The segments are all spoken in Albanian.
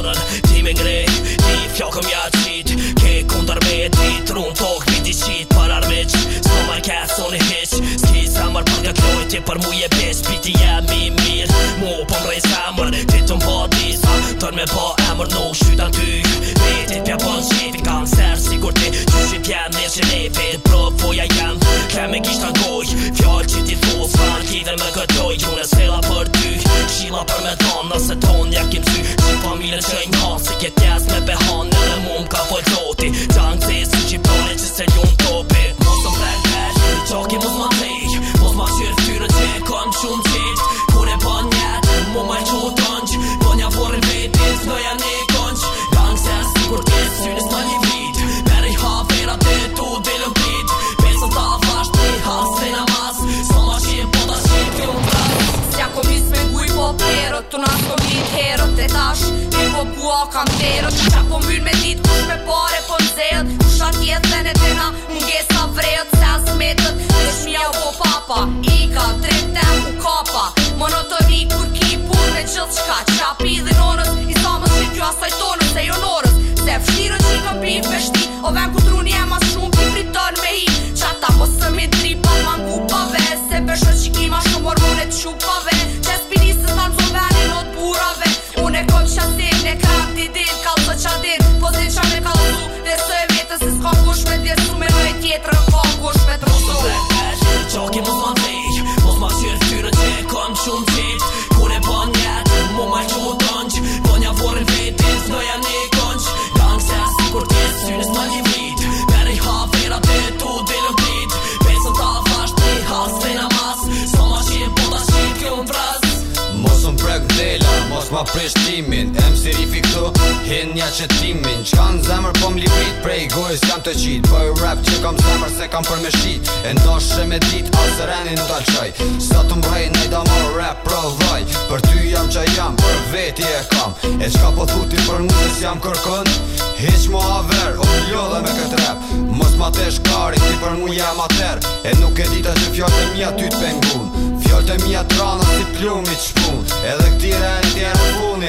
anën ti me ngrej, ti fjallkëm ja qit ke kundar me e ti trun tok viti qit par armiq s'no mar kes unë hiq s'ki samar për nga klojtje për mu je bish piti jem i mirë mu po mrej samar ti të mba disa tër me ba emër nuk shytan ty vetit pja bon qefin kam ser sigur ti qyshit jem neshin e vet provoja jem kem e gisht angoj fjall që ti thos fan kidhe me këtoj june s'fela për ty shila për me don nëse ton ja kim sy që familjen që i ngan si ket jes me behan edhe mu m'ka po zoti gjang se si qiptore që se njun topi mos të mrek vesh qaki mos ma tej mos ma qyrë fyrën që e kom shumë qilt kur e ban njet mu ma që u tënq po nja vorin vetit s'noja ne konq gang se sigur ti synis ma një vit per i havera te tu delën prit pesën ta vasht një has se namaz s'ma ma qim po ta qim fjum pras s'ja komis me nguj po perot tu nas komit herot e tash mi po bua kam terot qa po mbyll me dit kush me pare po mzejt kush atjet dhe ne tena mungesa vrejt se as metët vesh mja u po papa ika drejtem u kapa monotoni kur ki pun me gjithë shka qa pidhin onës i samës që kjo asaj tonës se jo norës se fshirën që i kam pif me shti o ven ku truni e mas shumë ki friton me hi qata mos të mi tripa mangu pave se beshën që ki ma shumë hormonet qupave që spinisës në nëzon venin o të burave unë e kom qasin e kram ti din kalë të qadin po zin qa me kalëzu dhe së e vetës se s'ka kush me djesu me nëjë tjetër në ka kush me të rësu qaki mos ma tej mos ma qyrë fyrën që e kom shumë qit kur e ban njet mu ma që u tënq po nja vorin vetit s'noja ne konq gang se sigur ti synis ma një vit per i havera te tu delën prit pesën ta vasht një has se namaz s'ma ma qim po ta qim kjo m'vraz mos më prek vdela, mos ma prish timin em si rifi këtu, hin nja qetimin qka në zemër po m'livit prej gojës jam të qit po i rap që kam zemër se kam për me shtit e ndoshe me dit asë reni nuk t'alqaj sa të mbrej nejda marë rap prodhaj për ty jam qa jam për veti e kam e qka po thuti për mu se jam kërkën hiq mo haver o m'lodhe me këtë rap mos ma tesh kari ti për mu jam ater e nuk e dita që fjallë të mija ty t'pengun fjallë të mija trana si plumit shpun edhe këtire e tjera puni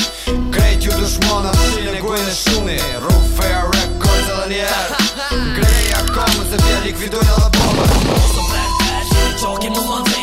krejt ju dushmona shilin e gujnë e shuni Rufea Records edhe njerë greja kamën se pja likvidojnë edhe bomën mos të mrek vesh qaki mos ma tej